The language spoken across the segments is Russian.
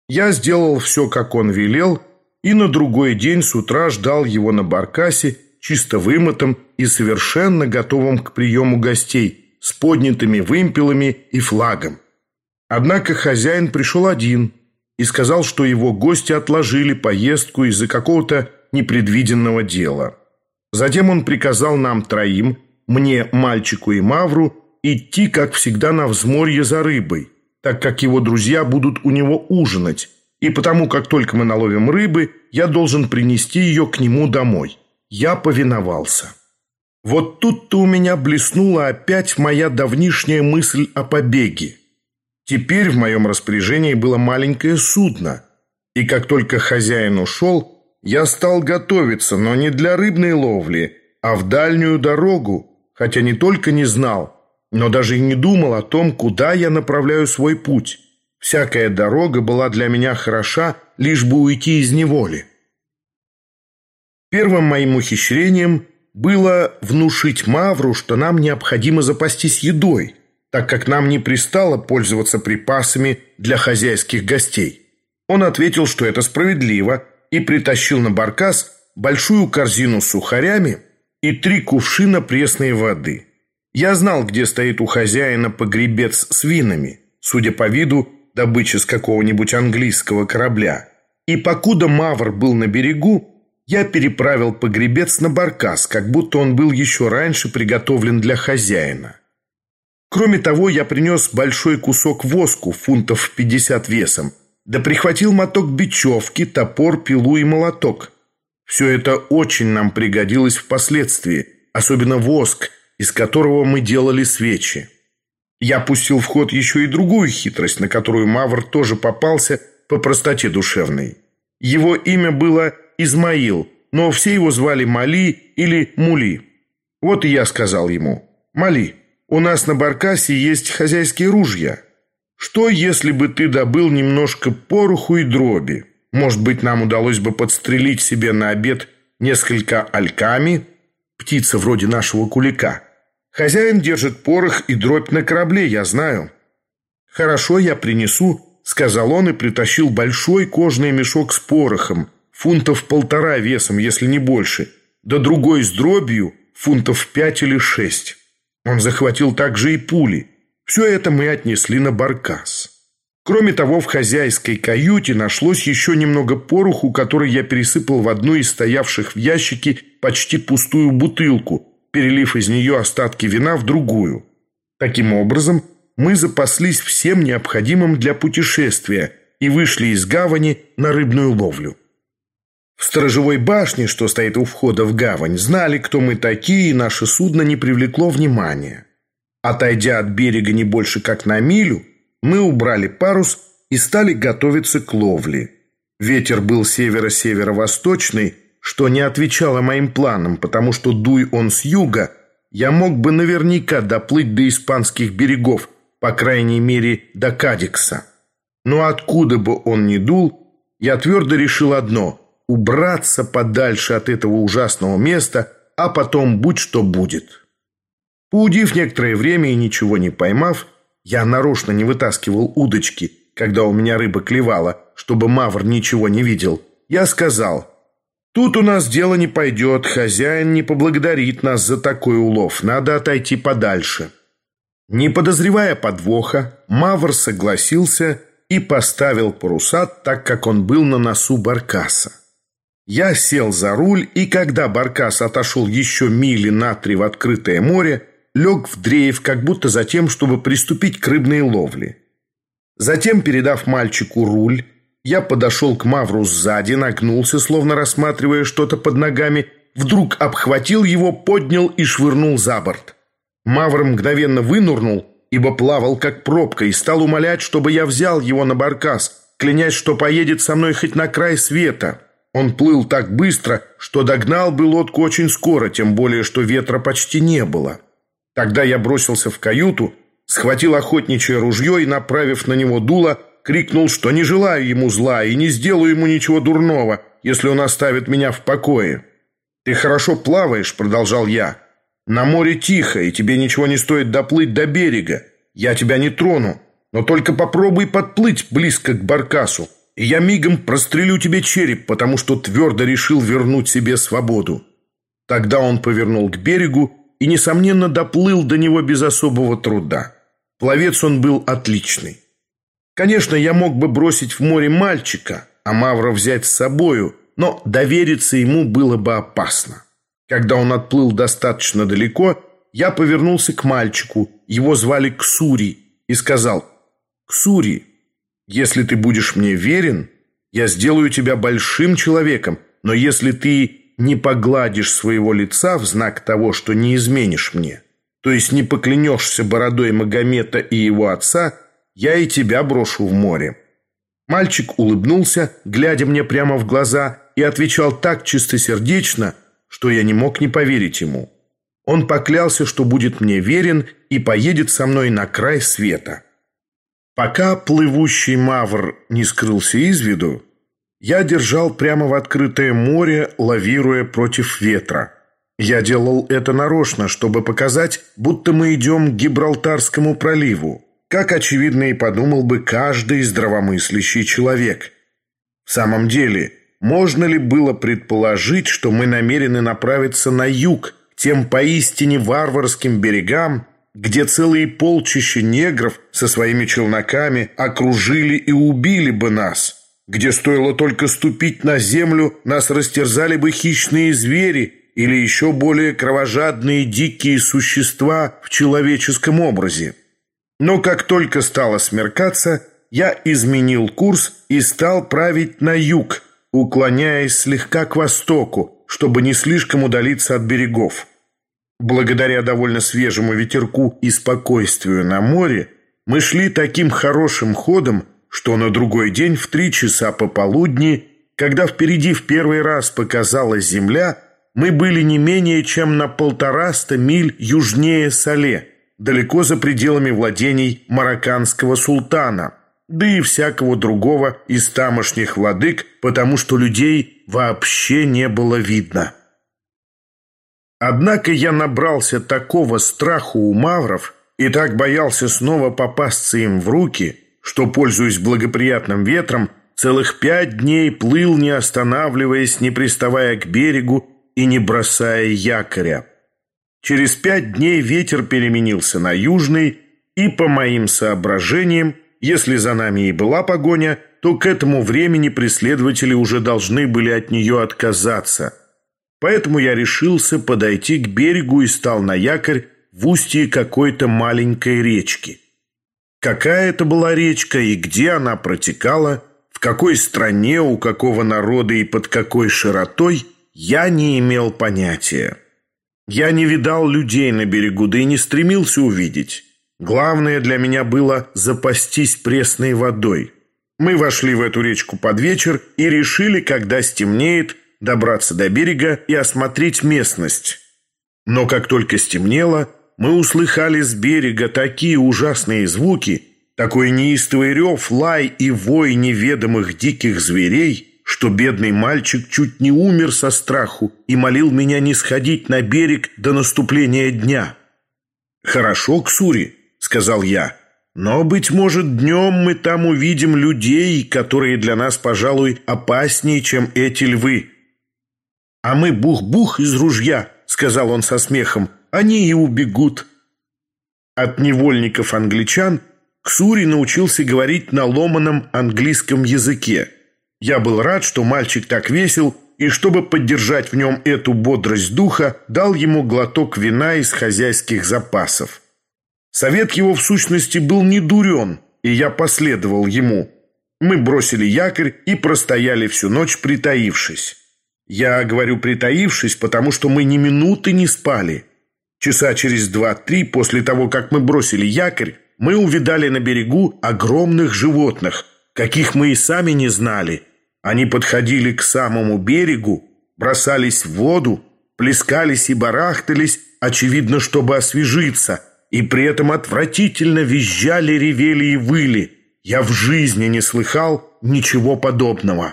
Я сделал все, как он велел, и на другой день с утра ждал его на баркасе, чисто вымытым и совершенно готовым к приему гостей, с поднятыми вымпелами и флагом. Однако хозяин пришел один и сказал, что его гости отложили поездку из-за какого-то непредвиденного дела. Затем он приказал нам троим, мне, мальчику и Мавру, идти, как всегда, на взморье за рыбой, так как его друзья будут у него ужинать, и потому, как только мы наловим рыбы, я должен принести ее к нему домой. Я повиновался. Вот тут-то у меня блеснула опять моя давнишняя мысль о побеге. Теперь в моем распоряжении было маленькое судно, и как только хозяин ушел, я стал готовиться, но не для рыбной ловли, а в дальнюю дорогу, хотя не только не знал, но даже и не думал о том, куда я направляю свой путь. Всякая дорога была для меня хороша, лишь бы уйти из неволи. Первым моим ухищрением было внушить Мавру, что нам необходимо запастись едой, так как нам не пристало пользоваться припасами для хозяйских гостей. Он ответил, что это справедливо, и притащил на баркас большую корзину с сухарями и 3 кувшина пресной воды. Я знал, где стоит у хозяина погребец с винами, судя по виду, добыча с какого-нибудь английского корабля. И покуда Мавр был на берегу, я переправил погребец на баркас, как будто он был еще раньше приготовлен для хозяина. Кроме того, я принес большой кусок воску, фунтов 50 весом, да прихватил моток бечевки, топор, пилу и молоток. Все это очень нам пригодилось впоследствии, особенно воск, из которого мы делали свечи. Я пустил в ход еще и другую хитрость, на которую Мавр тоже попался по простоте душевной. Его имя было Измаил, но все его звали Мали или Мули. Вот и я сказал ему: «Мали, у нас на баркасе есть хозяйские ружья. Что, если бы ты добыл немножко пороху и дроби? Может быть, нам удалось бы подстрелить себе на обед несколько альками, птица вроде нашего кулика. Хозяин держит порох и дробь на корабле, я знаю». «Хорошо, я принесу», — сказал он и притащил большой кожаный мешок с порохом, фунтов 1,5 весом, если не больше, да другой с дробью, фунтов 5 или 6. Он захватил также и пули. Все это мы отнесли на баркас. Кроме того, в хозяйской каюте нашлось еще немного пороху, который я пересыпал в одну из стоявших в ящике почти пустую бутылку, перелив из нее остатки вина в другую. Таким образом, мы запаслись всем необходимым для путешествия и вышли из гавани на рыбную ловлю. В сторожевой башне, что стоит у входа в гавань, знали, кто мы такие, и наше судно не привлекло внимания. Отойдя от берега не больше как на милю, мы убрали парус и стали готовиться к ловле. Ветер был северо-северо-восточный, что не отвечало моим планам, потому что, дуй он с юга, я мог бы наверняка доплыть до испанских берегов, по крайней мере, до Кадикса. Но откуда бы он ни дул, я твердо решил одно – убраться подальше от этого ужасного места, а потом будь что будет. Поудив некоторое время и ничего не поймав, я нарочно не вытаскивал удочки, когда у меня рыба клевала, чтобы Мавр ничего не видел. Я сказал: «Тут у нас дело не пойдет, хозяин не поблагодарит нас за такой улов, надо отойти подальше». Не подозревая подвоха, Мавр согласился и поставил паруса, так как он был на носу баркаса. Я сел за руль, и когда баркас отошел еще мили на 3 в открытое море, лег в дрейф, как будто за тем, чтобы приступить к рыбной ловле. Затем, передав мальчику руль, я подошел к Мавру сзади, нагнулся, словно рассматривая что-то под ногами, вдруг обхватил его, поднял и швырнул за борт. Мавр мгновенно вынурнул, ибо плавал как пробка, и стал умолять, чтобы я взял его на баркас, клянясь, что поедет со мной хоть на край света. Он плыл так быстро, что догнал бы лодку очень скоро, тем более, что ветра почти не было. Тогда я бросился в каюту, схватил охотничье ружье и, направив на него дуло, крикнул, что не желаю ему зла и не сделаю ему ничего дурного, если он оставит меня в покое. «Ты хорошо плаваешь», — продолжал я. «На море тихо, и тебе ничего не стоит доплыть до берега. Я тебя не трону, но только попробуй подплыть близко к баркасу. и я мигом прострелю тебе череп, потому что твердо решил вернуть себе свободу». Тогда он повернул к берегу и, несомненно, доплыл до него без особого труда. Пловец он был отличный. Конечно, я мог бы бросить в море мальчика, а Мавра взять с собою, но довериться ему было бы опасно. Когда он отплыл достаточно далеко, я повернулся к мальчику, его звали Ксури, и сказал: «Ксури, если ты будешь мне верен, я сделаю тебя большим человеком, но если ты не погладишь своего лица в знак того, что не изменишь мне, то есть не поклянешься бородой Магомета и его отца, я и тебя брошу в море». Мальчик улыбнулся, глядя мне прямо в глаза, и отвечал так чистосердечно, что я не мог не поверить ему. Он поклялся, что будет мне верен и поедет со мной на край света. Пока плывущий мавр не скрылся из виду, я держал прямо в открытое море, лавируя против ветра. Я делал это нарочно, чтобы показать, будто мы идем к Гибралтарскому проливу, как, очевидно, и подумал бы каждый здравомыслящий человек. В самом деле, можно ли было предположить, что мы намерены направиться на юг, к тем поистине варварским берегам, где целые полчища негров со своими челноками окружили и убили бы нас, где стоило только ступить на землю, нас растерзали бы хищные звери или еще более кровожадные дикие существа в человеческом образе? Но как только стало смеркаться, я изменил курс и стал править на юг, уклоняясь слегка к востоку, чтобы не слишком удалиться от берегов. Благодаря довольно свежему ветерку и спокойствию на море мы шли таким хорошим ходом, что на другой день в 3 часа пополудни, когда впереди в первый раз показалась земля, мы были не менее чем на 150 миль южнее Сале, далеко за пределами владений марокканского султана, да и всякого другого из тамошних владык, потому что людей вообще не было видно. Однако я набрался такого страху у мавров и так боялся снова попасться им в руки, что, пользуясь благоприятным ветром, целых 5 дней плыл, не останавливаясь, не приставая к берегу и не бросая якоря. Через 5 дней ветер переменился на южный, и, по моим соображениям, если за нами и была погоня, то к этому времени преследователи уже должны были от нее отказаться. Поэтому я решился подойти к берегу и стал на якорь в устье какой-то маленькой речки. Какая это была речка и где она протекала, в какой стране, у какого народа и под какой широтой, я не имел понятия. Я не видал людей на берегу, да и не стремился увидеть. Главное для меня было запастись пресной водой. Мы вошли в эту речку под вечер и решили, когда стемнеет, добраться до берега и осмотреть местность. Но как только стемнело, мы услыхали с берега такие ужасные звуки, такой неистовый рев, лай и вой неведомых диких зверей, что бедный мальчик чуть не умер со страху и молил меня не сходить на берег до наступления дня. «Хорошо, Ксури», — сказал я, — «но, быть может, днем мы там увидим людей, которые для нас, пожалуй, опаснее, чем эти львы». «А мы бух-бух из ружья», — сказал он со смехом, — «они и убегут». От невольников англичан Ксури научился говорить на ломаном английском языке. Я был рад, что мальчик так весел, и, чтобы поддержать в нем эту бодрость духа, дал ему глоток вина из хозяйских запасов. Совет его, в сущности, был не дурен, и я последовал ему. Мы бросили якорь и простояли всю ночь, притаившись. Я говорю «притаившись», потому что мы ни минуты не спали. Часа через 2-3 после того, как мы бросили якорь, мы увидали на берегу огромных животных, каких мы и сами не знали. Они подходили к самому берегу, бросались в воду, плескались и барахтались, очевидно, чтобы освежиться, и при этом отвратительно визжали, ревели и выли. Я в жизни не слыхал ничего подобного.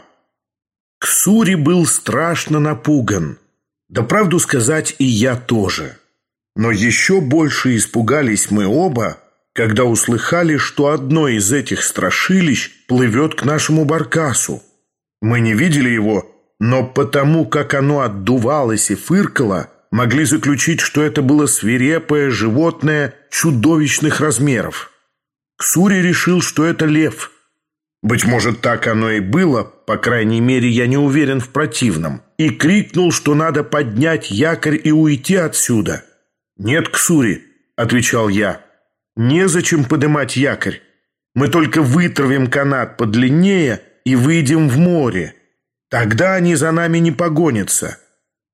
Ксури был страшно напуган. Да правду сказать, и я тоже. Но еще больше испугались мы оба, когда услыхали, что одно из этих страшилищ плывет к нашему баркасу. Мы не видели его, но потому, как оно отдувалось и фыркало, могли заключить, что это было свирепое животное чудовищных размеров. Ксури решил, что это лев. Быть может, так оно и было, по крайней мере, я не уверен в противном, и крикнул, что надо поднять якорь и уйти отсюда. «Нет, Ксури», — отвечал я, — «незачем поднимать якорь. Мы только вытравим канат подлиннее и выйдем в море. Тогда они за нами не погонятся.